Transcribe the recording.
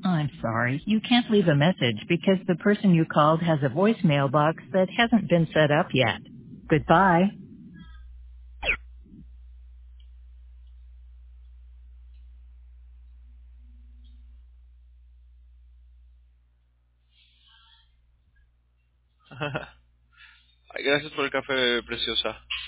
I'm sorry. You can't leave a message because the person you called has a voicemail box that hasn't been set up yet. Goodbye. Ay, gracias por el café, preciosa.